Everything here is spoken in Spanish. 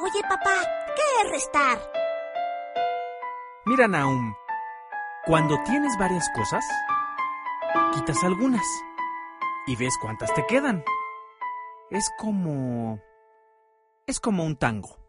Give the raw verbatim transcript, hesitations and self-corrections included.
Oye, papá, ¿qué es restar? Mira, Nahum, cuando tienes varias cosas, quitas algunas y ves cuántas te quedan. Es como... es como un tango.